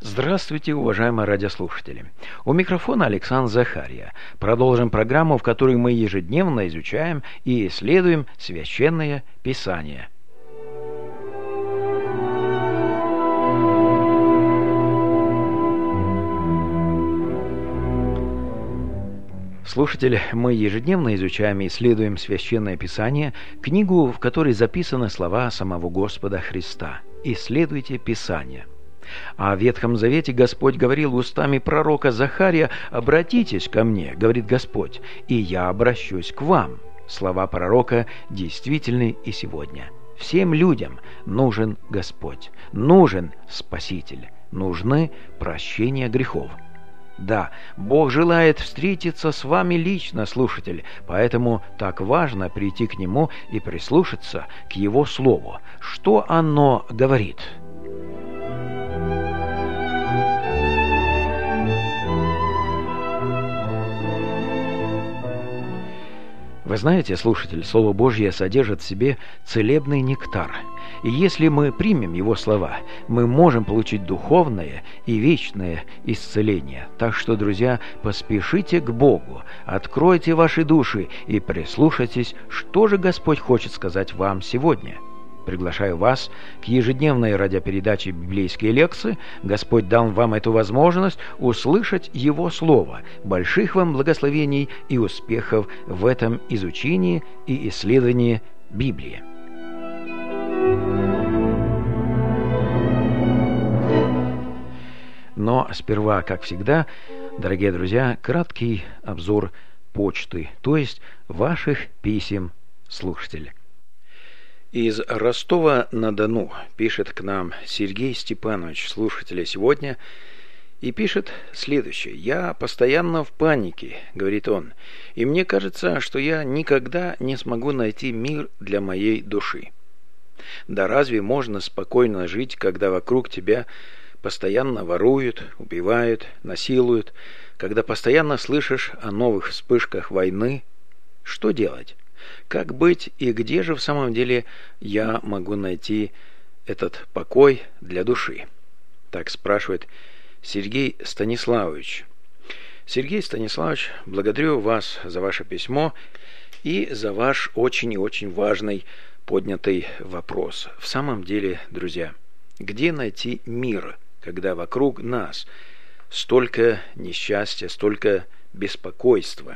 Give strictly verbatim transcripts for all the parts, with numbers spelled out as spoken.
Здравствуйте, уважаемые радиослушатели. У микрофона Александр Захария. Продолжим программу, в которой мы ежедневно изучаем и исследуем Священное Писание. Слушатели, мы ежедневно изучаем и исследуем Священное Писание, книгу, в которой записаны слова самого Господа Христа. Исследуйте Писание. А в Ветхом Завете Господь говорил устами пророка Захария: «Обратитесь ко мне, — говорит Господь, — и я обращусь к вам». Слова пророка действительны и сегодня. Всем людям нужен Господь, нужен Спаситель, нужны прощения грехов. Да, Бог желает встретиться с вами лично, слушатель, поэтому так важно прийти к Нему и прислушаться к Его Слову. Что оно говорит? Вы знаете, слушатель, Слово Божье содержит в себе целебный нектар. И если мы примем его слова, мы можем получить духовное и вечное исцеление. Так что, друзья, поспешите к Богу, откройте ваши души и прислушайтесь, что же Господь хочет сказать вам сегодня. Приглашаю вас к ежедневной радиопередаче «Библейские лекции». Господь дал вам эту возможность услышать Его Слово. Больших вам благословений и успехов в этом изучении и исследовании Библии. Но сперва, как всегда, дорогие друзья, краткий обзор почты, то есть ваших писем, слушатель. Из Ростова-на-Дону пишет к нам Сергей Степанович, слушателя сегодня, и пишет следующее. «Я постоянно в панике, — говорит он, — и мне кажется, что я никогда не смогу найти мир для моей души. Да разве можно спокойно жить, когда вокруг тебя постоянно воруют, убивают, насилуют, когда постоянно слышишь о новых вспышках войны? Что делать? Как быть и где же в самом деле я могу найти этот покой для души?» Так спрашивает Сергей Станиславович. Сергей Станиславович, благодарю вас за ваше письмо и за ваш очень и очень важный поднятый вопрос. В самом деле, друзья, где найти мир, когда вокруг нас столько несчастья, столько беспокойства?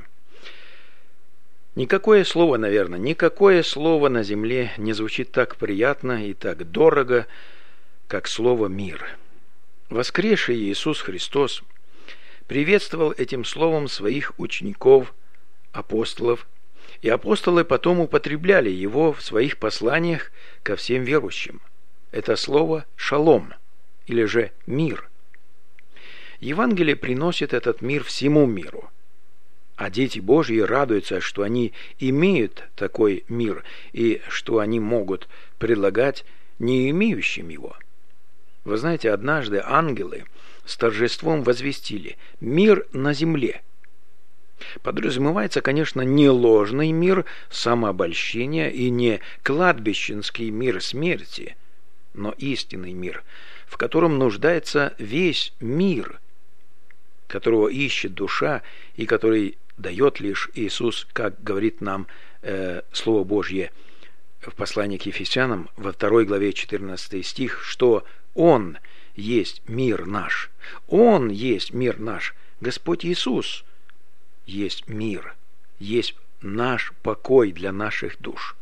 Никакое слово, наверное, никакое слово на земле не звучит так приятно и так дорого, как слово «мир». Воскресший Иисус Христос приветствовал этим словом своих учеников, апостолов, и апостолы потом употребляли его в своих посланиях ко всем верующим. Это слово «шалом», или же «мир». Евангелие приносит этот мир всему миру. А дети Божьи радуются, что они имеют такой мир и что они могут предлагать не имеющим его. Вы знаете, однажды ангелы с торжеством возвестили: «Мир на земле». Подразумевается, конечно, не ложный мир самообольщения и не кладбищенский мир смерти, но истинный мир, в котором нуждается весь мир, которого ищет душа и который дает лишь Иисус, как говорит нам э, Слово Божье в послании к Ефесянам во второй главе четырнадцатый стих, что Он есть мир наш. Он есть мир наш. Господь Иисус есть мир, есть наш покой для наших душ.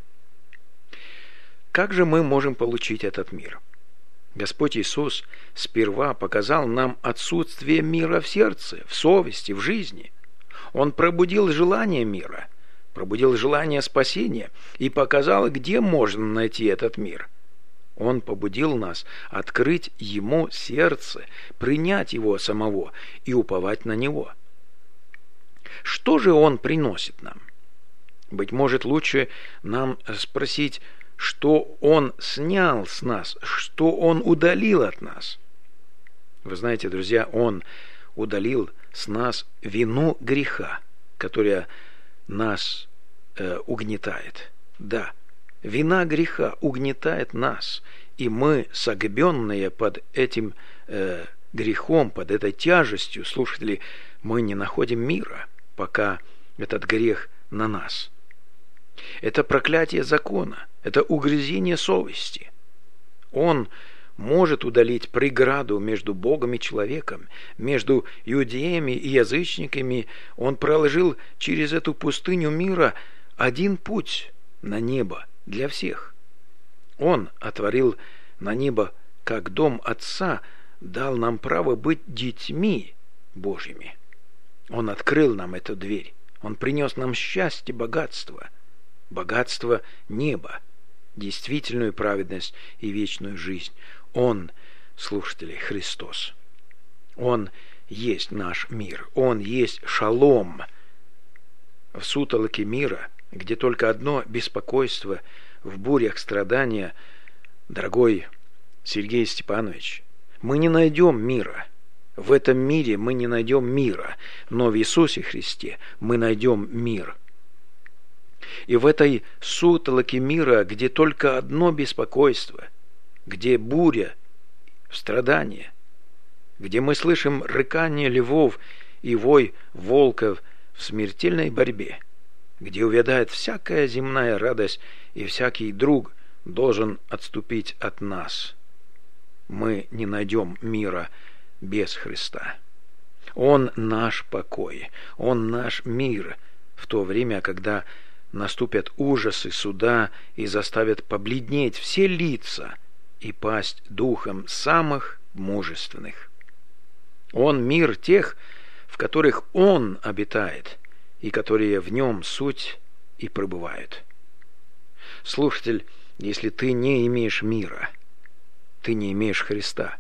Как же мы можем получить этот мир? Господь Иисус сперва показал нам отсутствие мира в сердце, в совести, в жизни. Он пробудил желание мира, пробудил желание спасения и показал, где можно найти этот мир. Он побудил нас открыть Ему сердце, принять Его самого и уповать на Него. Что же Он приносит нам? Быть может, лучше нам спросить, что Он снял с нас, что Он удалил от нас. Вы знаете, друзья, Он удалил с нас вину греха, которая нас э, угнетает. Да, вина греха угнетает нас, и мы, согбенные под этим э, грехом, под этой тяжестью, слушатели, мы не находим мира, пока этот грех на нас. Это проклятие закона, это угрызение совести. Он может удалить преграду между Богом и человеком, между иудеями и язычниками. Он проложил через эту пустыню мира один путь на небо для всех. Он отворил на небо, как дом Отца, дал нам право быть детьми Божьими. Он открыл нам эту дверь. Он принес нам счастье, богатство, богатство неба, действительную праведность и вечную жизнь. Он, слушатели, Христос. Он есть наш мир. Он есть шалом. В сутолоке мира, где только одно беспокойство, в бурях страдания, дорогой Сергей Степанович, мы не найдем мира. В этом мире мы не найдем мира, но в Иисусе Христе мы найдем мир. И в этой сутолоке мира, где только одно беспокойство, где буря, страдания, где мы слышим рыкание львов и вой волков в смертельной борьбе, где увядает всякая земная радость и всякий друг должен отступить от нас, мы не найдем мира без Христа. Он наш покой, Он наш мир в то время, когда наступят ужасы суда и заставят побледнеть все лица и пасть духом самых мужественных. Он мир тех, в которых Он обитает, и которые в Нем суть и пребывают. Слушатель, если ты не имеешь мира, ты не имеешь Христа.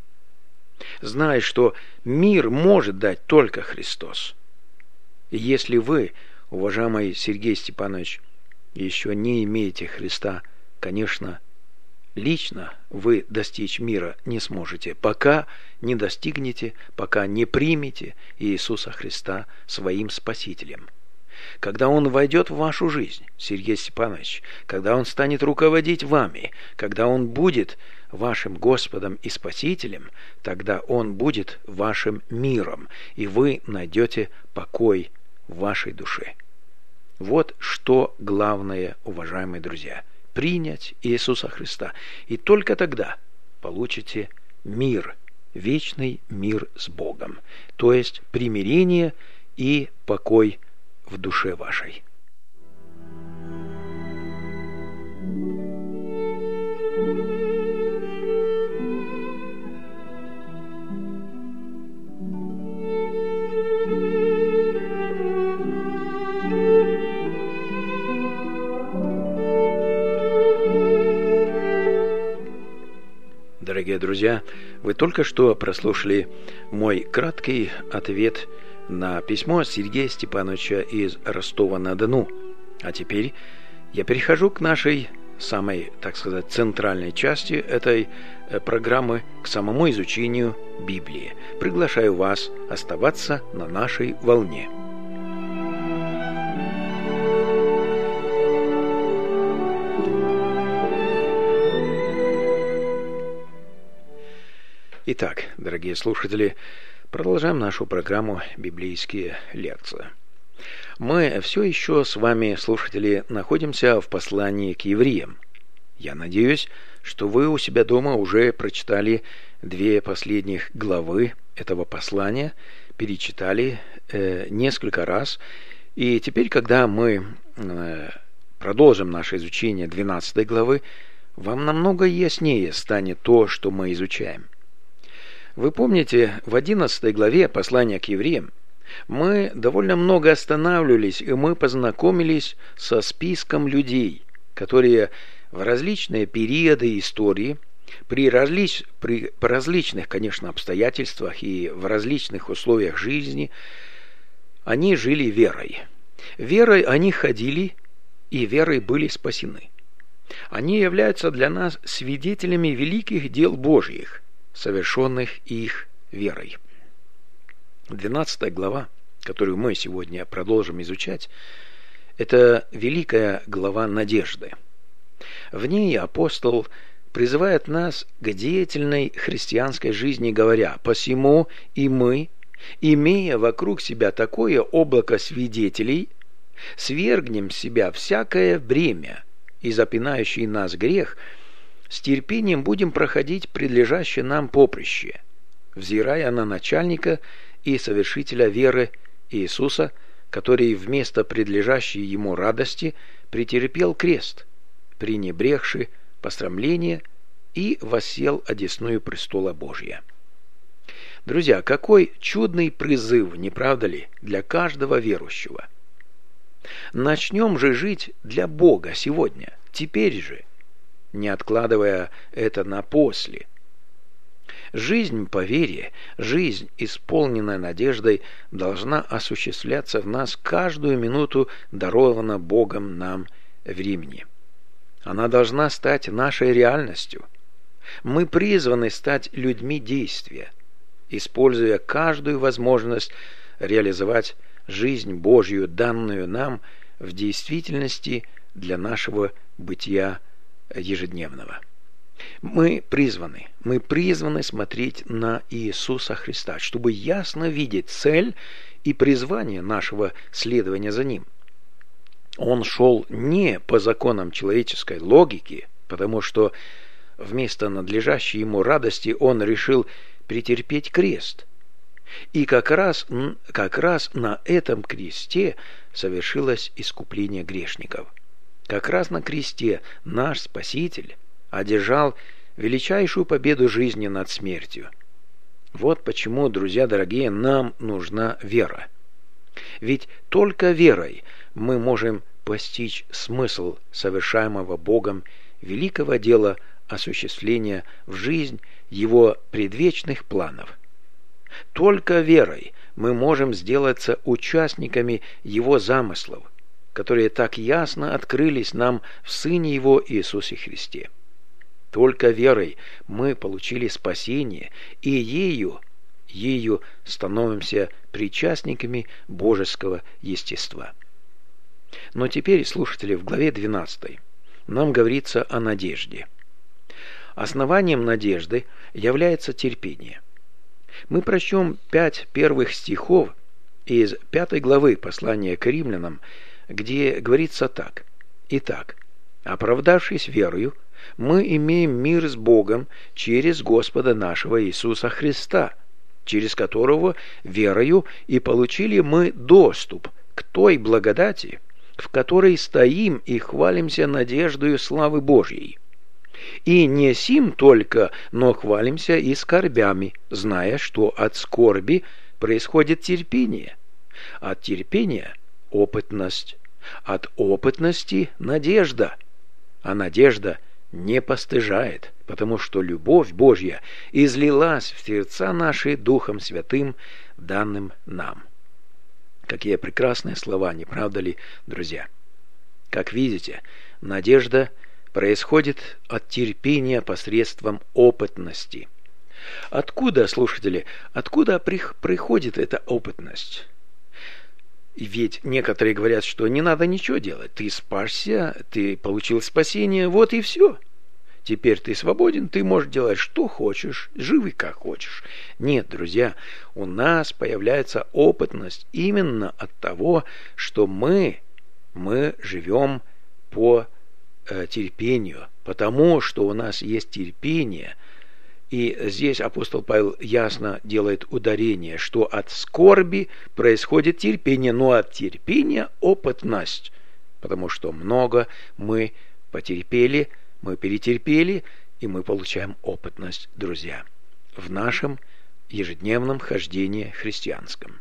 Знай, что мир может дать только Христос. И если вы, уважаемый Сергей Степанович, еще не имеете Христа, конечно, лично вы достичь мира не сможете, пока не достигнете, пока не примете Иисуса Христа своим Спасителем. Когда Он войдет в вашу жизнь, Сергей Степанович, когда Он станет руководить вами, когда Он будет вашим Господом и Спасителем, тогда Он будет вашим миром, и вы найдете покой в вашей душе. Вот что главное, уважаемые друзья, принять Иисуса Христа, и только тогда получите мир, вечный мир с Богом, то есть примирение и покой в душе вашей. Дорогие друзья, вы только что прослушали мой краткий ответ на письмо Сергея Степановича из Ростова-на-Дону. А теперь я перехожу к нашей самой, так сказать, центральной части этой программы, к самому изучению Библии. Приглашаю вас оставаться на нашей волне. Итак, дорогие слушатели, продолжаем нашу программу «Библейские лекции». Мы все еще с вами, слушатели, находимся в послании к евреям. Я надеюсь, что вы у себя дома уже прочитали две последних главы этого послания, перечитали э, несколько раз. И теперь, когда мы э, продолжим наше изучение двенадцатой главы, вам намного яснее станет то, что мы изучаем. Вы помните, в одиннадцатой главе послания к евреям мы довольно много останавливались, и мы познакомились со списком людей, которые в различные периоды истории, при, различ, при по различных, конечно, обстоятельствах и в различных условиях жизни, они жили верой. Верой они ходили, и верой были спасены. Они являются для нас свидетелями великих дел Божьих, совершенных их верой. двенадцатая глава, которую мы сегодня продолжим изучать, это великая глава надежды. В ней апостол призывает нас к деятельной христианской жизни, говоря: «Посему и мы, имея вокруг себя такое облако свидетелей, свергнем с себя всякое бремя и запинающий нас грех, с терпением будем проходить предлежащее нам поприще, взирая на начальника и совершителя веры Иисуса, который вместо предлежащей ему радости претерпел крест, пренебрегши посрамление, и воссел одесную престола Божия». Друзья, какой чудный призыв, не правда ли, для каждого верующего? Начнем же жить для Бога сегодня, теперь же, не откладывая это на после. Жизнь по вере, жизнь, исполненная надеждой, должна осуществляться в нас каждую минуту даровано Богом нам времени. Она должна стать нашей реальностью. Мы призваны стать людьми действия, используя каждую возможность реализовать жизнь Божью, данную нам в действительности для нашего бытия ежедневного. Мы призваны, мы призваны смотреть на Иисуса Христа, чтобы ясно видеть цель и призвание нашего следования за Ним. Он шел не по законам человеческой логики, потому что вместо надлежащей ему радости он решил претерпеть крест. И как раз, как раз на этом кресте совершилось искупление грешников. Как раз на кресте наш Спаситель одержал величайшую победу жизни над смертью. Вот почему, друзья дорогие, нам нужна вера. Ведь только верой мы можем постичь смысл совершаемого Богом великого дела осуществления в жизнь Его предвечных планов. Только верой мы можем сделаться участниками Его замыслов, которые так ясно открылись нам в Сыне Его Иисусе Христе. Только верой мы получили спасение, и ею, ею становимся причастниками божеского естества. Но теперь, слушатели, в главе двенадцатой нам говорится о надежде. Основанием надежды является терпение. Мы прочтем пять первых стихов из пятой главы послания к римлянам, где говорится так: «Итак, оправдавшись верою, мы имеем мир с Богом через Господа нашего Иисуса Христа, через которого верою и получили мы доступ к той благодати, в которой стоим и хвалимся надеждою славы Божьей. И не сим только, но хвалимся и скорбями, зная, что от скорби происходит терпение, от терпения – опытность, от опытности – надежда, а надежда не постыжает, потому что любовь Божья излилась в сердца наши Духом Святым, данным нам». Какие прекрасные слова, не правда ли, друзья? Как видите, надежда происходит от терпения посредством опытности. Откуда, слушатели, откуда приходит эта опытность? Ведь некоторые говорят, что не надо ничего делать. Ты спасся, ты получил спасение, вот и все. Теперь ты свободен, ты можешь делать, что хочешь, живи как хочешь. Нет, друзья, у нас появляется опытность именно от того, что мы, мы живем по э, терпению, потому что у нас есть терпение. И здесь апостол Павел ясно делает ударение, что от скорби происходит терпение, но от терпения опытность, потому что много мы потерпели, мы перетерпели, и мы получаем опытность, друзья, в нашем ежедневном хождении христианском.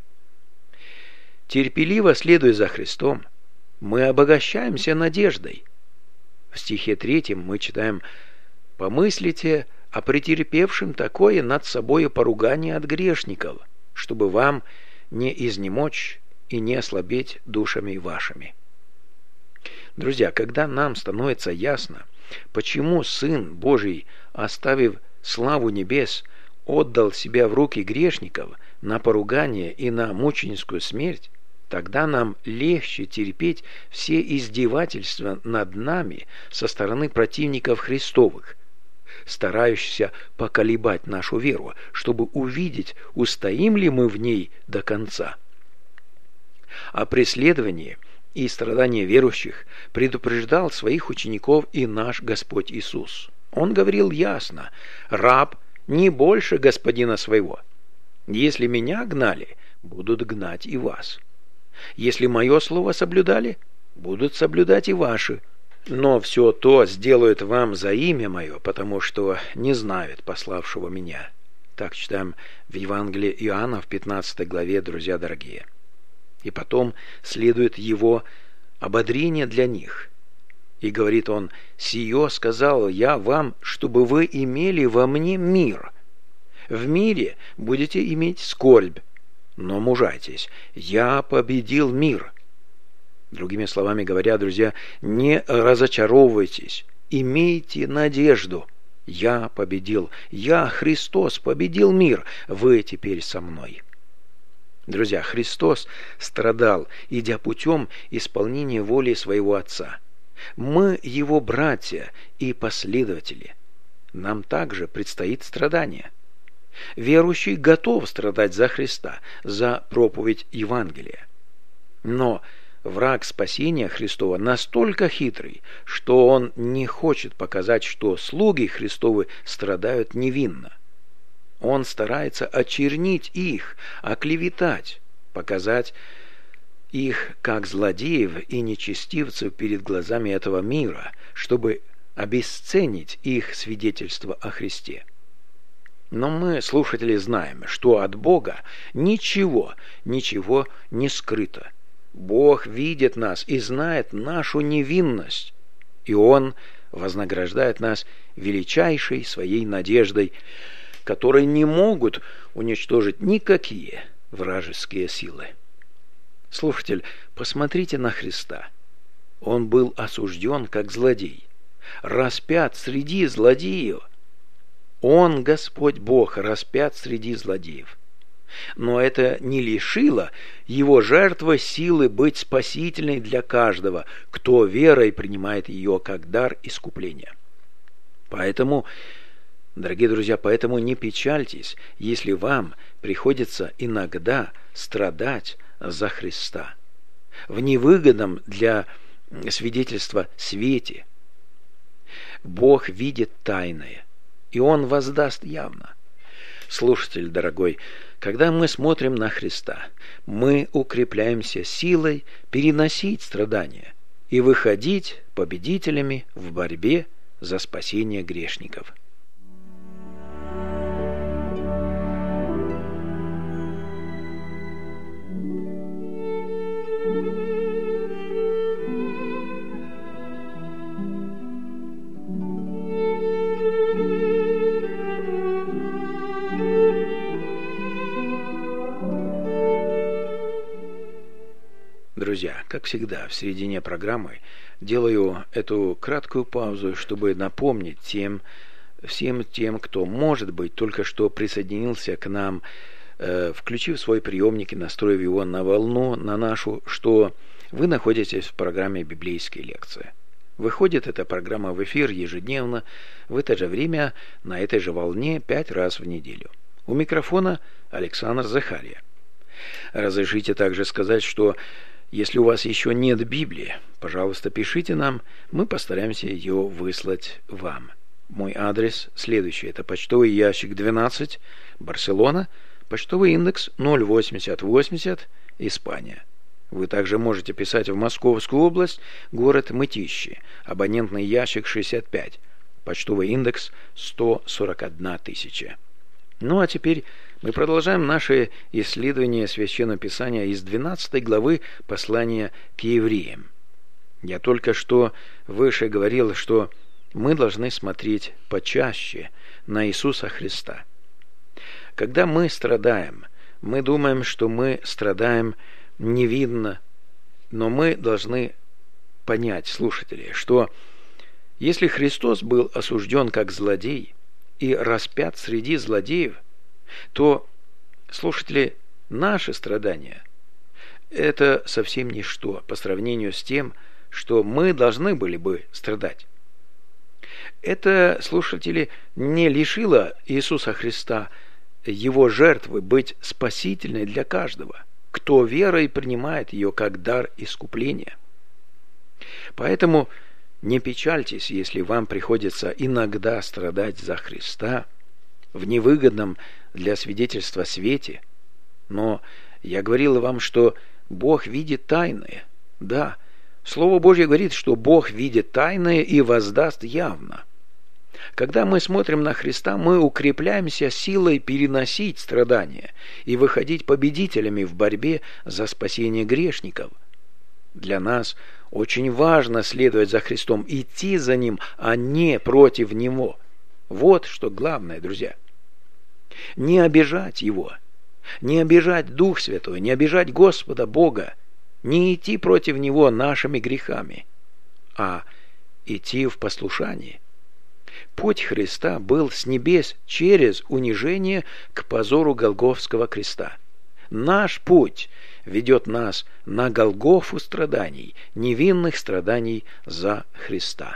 Терпеливо следуя за Христом, мы обогащаемся надеждой. В стихе третьем мы читаем: «Помыслите о претерпевшем такое над собою поругание от грешников, чтобы вам не изнемочь и не ослабеть душами вашими». Друзья, когда нам становится ясно, почему Сын Божий, оставив славу небес, отдал себя в руки грешников на поругание и на мученическую смерть, тогда нам легче терпеть все издевательства над нами со стороны противников Христовых, старающихся поколебать нашу веру, чтобы увидеть, устоим ли мы в ней до конца. О преследовании и страдании верующих предупреждал своих учеников и наш Господь Иисус. Он говорил ясно: «Раб не больше господина своего. Если меня гнали, будут гнать и вас. Если мое слово соблюдали, будут соблюдать и ваши. Но все то сделают вам за имя мое, потому что не знают пославшего меня». Так читаем в Евангелии Иоанна в пятнадцатой главе, друзья дорогие. И потом следует его ободрение для них. И говорит он: «Сие сказал я вам, чтобы вы имели во мне мир. В мире будете иметь скорбь, но мужайтесь, я победил мир». Другими словами говоря, друзья, не разочаровывайтесь, имейте надежду. Я победил, я, Христос, победил мир, вы теперь со мной. Друзья, Христос страдал, идя путем исполнения воли своего Отца. Мы Его братья и последователи. Нам также предстоит страдание. Верующий готов страдать за Христа, за проповедь Евангелия. Но враг спасения Христова настолько хитрый, что он не хочет показать, что слуги Христовы страдают невинно. Он старается очернить их, оклеветать, показать их как злодеев и нечестивцев перед глазами этого мира, чтобы обесценить их свидетельство о Христе. Но мы, слушатели, знаем, что от Бога ничего, ничего не скрыто. Бог видит нас и знает нашу невинность, и Он вознаграждает нас величайшей своей надеждой, которые не могут уничтожить никакие вражеские силы. Слушатель, посмотрите на Христа. Он был осужден как злодей, распят среди злодеев. Он, Господь Бог, распят среди злодеев. Но это не лишило его жертвы силы быть спасительной для каждого, кто верой принимает ее как дар искупления. Поэтому, дорогие друзья, поэтому не печальтесь, если вам приходится иногда страдать за Христа в невыгодном для свидетельства свете. Бог видит тайное, и Он воздаст явно. Слушатель дорогой, когда мы смотрим на Христа, мы укрепляемся силой переносить страдания и выходить победителями в борьбе за спасение грешников. Друзья, как всегда, в середине программы делаю эту краткую паузу, чтобы напомнить тем, всем тем, кто, может быть, только что присоединился к нам, э, включив свой приемник и настроив его на волну, на нашу, что вы находитесь в программе «Библейские лекции». Выходит эта программа в эфир ежедневно, в это же время, на этой же волне, пять раз в неделю. У микрофона Александр Захария. Разрешите также сказать, что если у вас еще нет Библии, пожалуйста, пишите нам, мы постараемся ее выслать вам. Мой адрес следующий. Это почтовый ящик двенадцать, Барселона, почтовый индекс ноль восемьдесят восемьдесят, Испания. Вы также можете писать в Московскую область, город Мытищи, абонентный ящик шестьдесят пять, почтовый индекс сто сорок одна тысяча. Ну а теперь мы продолжаем наше исследование Священного Писания из двенадцатой главы послания к евреям. Я только что выше говорил, что мы должны смотреть почаще на Иисуса Христа. Когда мы страдаем, мы думаем, что мы страдаем невинно, но мы должны понять, слушатели, что если Христос был осужден как злодей и распят среди злодеев, то, слушатели, наши страдания – это совсем ничто по сравнению с тем, что мы должны были бы страдать. Это, слушатели, не лишило Иисуса Христа его жертвы быть спасительной для каждого, кто верой принимает ее как дар искупления. Поэтому не печальтесь, если вам приходится иногда страдать за Христа в невыгодном для свидетельства свете, но я говорил вам, что Бог видит тайное. Да, Слово Божье говорит, что Бог видит тайное и воздаст явно. Когда мы смотрим на Христа, мы укрепляемся силой переносить страдания и выходить победителями в борьбе за спасение грешников. Для нас очень важно следовать за Христом, идти за Ним, а не против Него. Вот что главное, друзья. Не обижать Его, не обижать Дух Святой, не обижать Господа Бога, не идти против Него нашими грехами, а идти в послушании. Путь Христа был с небес через унижение к позору Голгофского креста. Наш путь ведет нас на Голгофу страданий, невинных страданий за Христа.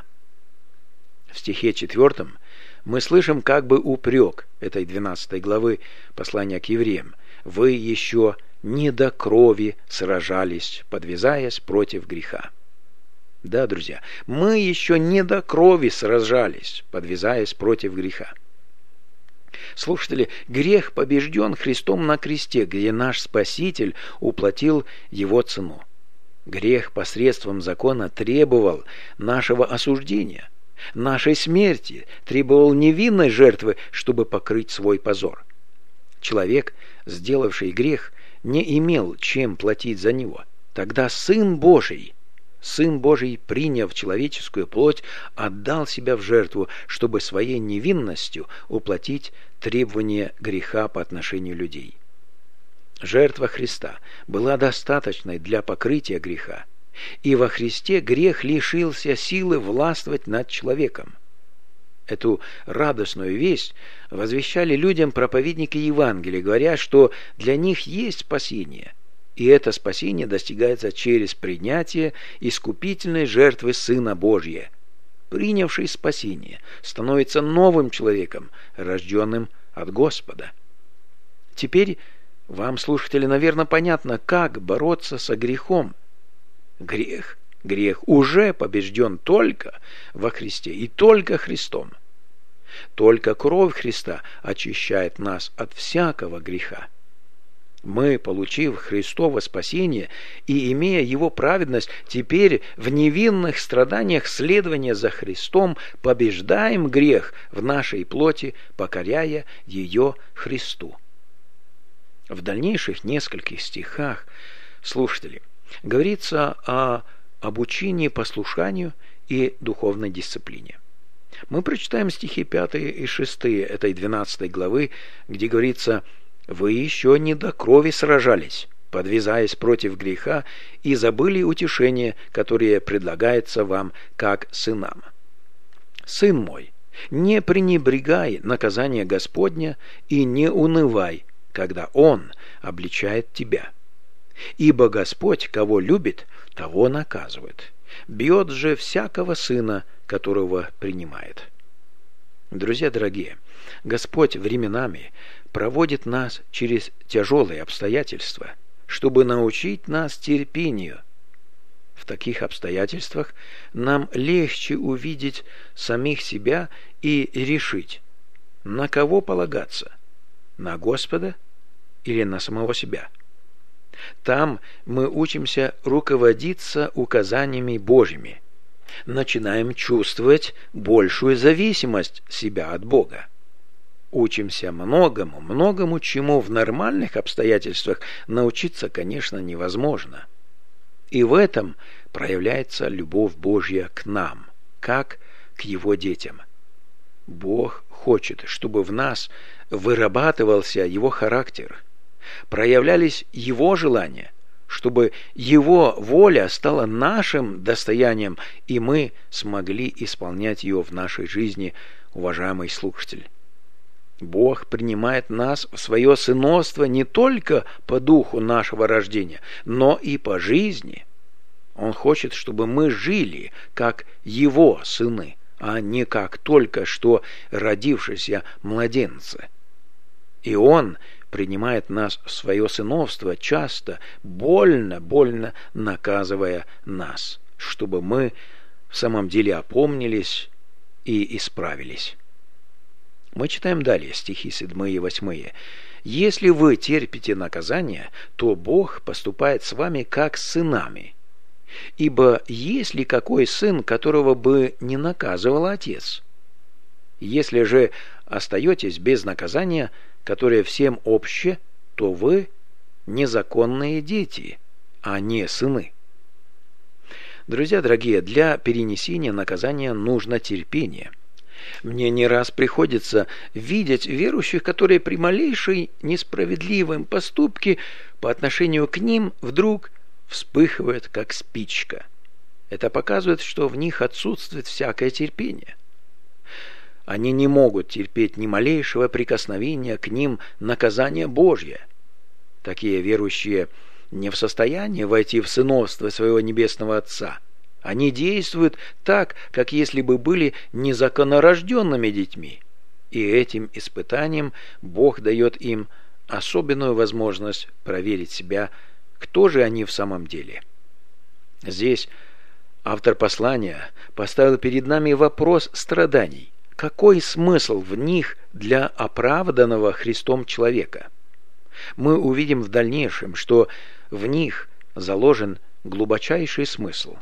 В стихе четвертом мы слышим как бы упрек этой двенадцатой главы послания к евреям. Вы еще не до крови сражались, подвязаясь против греха. Да, друзья, мы еще не до крови сражались, подвязаясь против греха. Слушатели, грех побежден Христом на кресте, где наш Спаситель уплатил его цену. Грех посредством закона требовал нашего осуждения, нашей смерти, требовал невинной жертвы, чтобы покрыть свой позор. Человек, сделавший грех, не имел чем платить за него. Тогда Сын Божий, Сын Божий, приняв человеческую плоть, отдал себя в жертву, чтобы своей невинностью уплатить требования греха по отношению людей. Жертва Христа была достаточной для покрытия греха, и во Христе грех лишился силы властвовать над человеком. Эту радостную весть возвещали людям проповедники Евангелия, говоря, что для них есть спасение, и это спасение достигается через принятие искупительной жертвы Сына Божия. Принявший спасение становится новым человеком, рожденным от Господа. Теперь вам, слушатели, наверное, понятно, как бороться со грехом. Грех, грех уже побежден только во Христе и только Христом. Только кровь Христа очищает нас от всякого греха. Мы, получив Христово спасение и имея Его праведность, теперь в невинных страданиях следования за Христом побеждаем грех в нашей плоти, покоряя ее Христу. В дальнейших нескольких стихах, слушатели, говорится о обучении послушанию и духовной дисциплине. Мы прочитаем стихи пятые и шестые этой двенадцатой главы, где говорится: «Вы еще не до крови сражались, подвязаясь против греха, и забыли утешение, которое предлагается вам как сынам. Сын мой, не пренебрегай наказания Господня и не унывай, когда Он обличает тебя. Ибо Господь, кого любит, того наказывает, бьет же всякого сына, которого принимает». Друзья дорогие, Господь временами проводит нас через тяжелые обстоятельства, чтобы научить нас терпению. В таких обстоятельствах нам легче увидеть самих себя и решить, на кого полагаться, на Господа или на самого себя. Там мы учимся руководиться указаниями Божьими, начинаем чувствовать большую зависимость себя от Бога. Учимся многому, многому, чему в нормальных обстоятельствах научиться, конечно, невозможно. И в этом проявляется любовь Божья к нам, как к Его детям. Бог хочет, чтобы в нас вырабатывался Его характер, проявлялись Его желания, чтобы Его воля стала нашим достоянием, и мы смогли исполнять ее в нашей жизни, уважаемый слушатель. Бог принимает нас в свое сыновство не только по духу нашего рождения, но и по жизни. Он хочет, чтобы мы жили, как Его сыны, а не как только что родившиеся младенцы. И Он принимает нас в свое сыновство, часто больно-больно наказывая нас, чтобы мы в самом деле опомнились и исправились. Мы читаем далее стихи седьмые и восьмые. «Если вы терпите наказание, то Бог поступает с вами как с сынами. Ибо есть ли какой сын, которого бы не наказывал отец? Если же остаетесь без наказания, которое всем обще, то вы незаконные дети, а не сыны». Друзья дорогие, для перенесения наказания нужно терпение. Мне не раз приходится видеть верующих, которые при малейшей несправедливом поступке по отношению к ним вдруг вспыхивают, как спичка. Это показывает, что в них отсутствует всякое терпение. Они не могут терпеть ни малейшего прикосновения к ним наказания Божье. Такие верующие не в состоянии войти в сыновство своего Небесного Отца. Они действуют так, как если бы были незаконнорожденными детьми. И этим испытанием Бог дает им особенную возможность проверить себя, кто же они в самом деле. Здесь автор послания поставил перед нами вопрос страданий. Какой смысл в них для оправданного Христом человека? Мы увидим в дальнейшем, что в них заложен глубочайший смысл.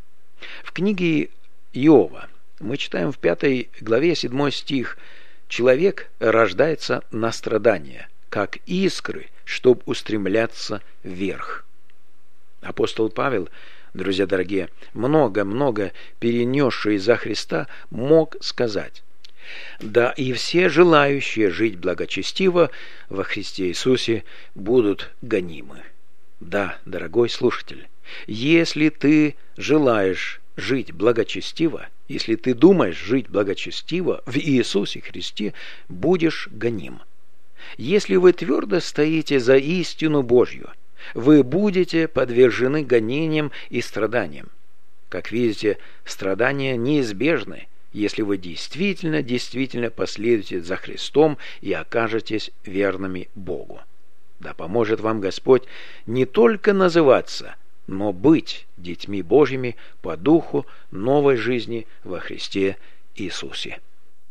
В книге Иова мы читаем в пятой главе седьмой стих: «Человек рождается на страдания, как искры, чтоб устремляться вверх». Апостол Павел, друзья дорогие, много-много перенесший за Христа, мог сказать: «Да и все желающие жить благочестиво во Христе Иисусе будут гонимы». Да, дорогой слушатель, если ты желаешь жить благочестиво, если ты думаешь жить благочестиво в Иисусе Христе, будешь гоним. Если вы твердо стоите за истину Божью, вы будете подвержены гонениям и страданиям. Как видите, страдания неизбежны, если вы действительно, действительно последуете за Христом и окажетесь верными Богу. Да поможет вам Господь не только называться, но быть детьми Божьими по духу новой жизни во Христе Иисусе.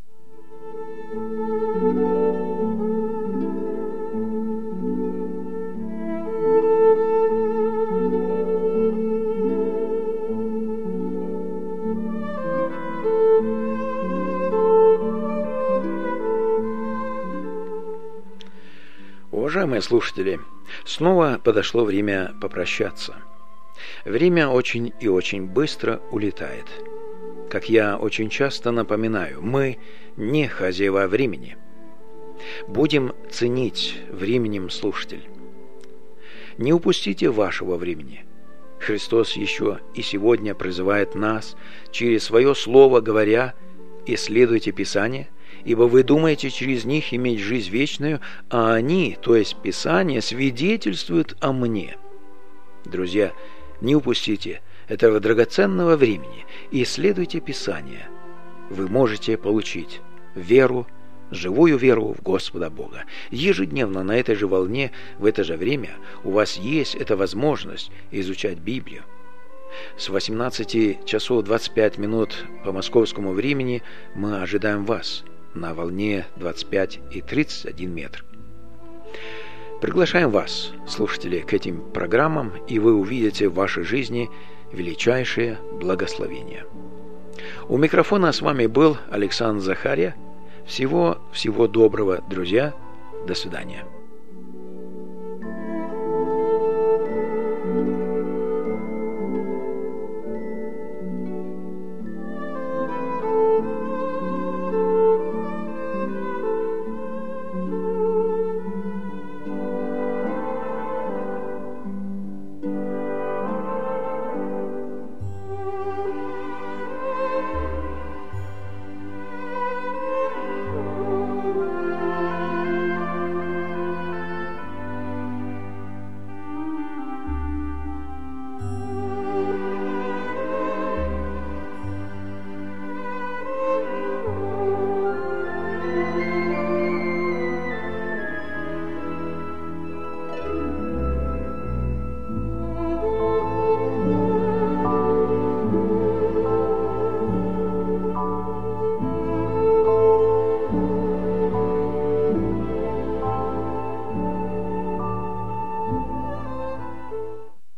Уважаемые слушатели, снова подошло время попрощаться. Время очень и очень быстро улетает. Как я очень часто напоминаю, мы не хозяева времени. Будем ценить временем, слушатель. Не упустите вашего времени. Христос еще и сегодня призывает нас через свое слово, говоря: «Исследуйте Писание, ибо вы думаете через них иметь жизнь вечную, а они, то есть Писание, свидетельствуют о мне». Друзья, не упустите этого драгоценного времени и исследуйте Писание. Вы можете получить веру, живую веру в Господа Бога. Ежедневно на этой же волне, в это же время у вас есть эта возможность изучать Библию. С восемнадцати часов двадцать пять минут по московскому времени мы ожидаем вас на волне двадцать пять и тридцать один метр. Приглашаем вас, слушатели, к этим программам, и вы увидите в вашей жизни величайшее благословение. У микрофона с вами был Александр Захария. Всего, всего доброго, друзья. До свидания.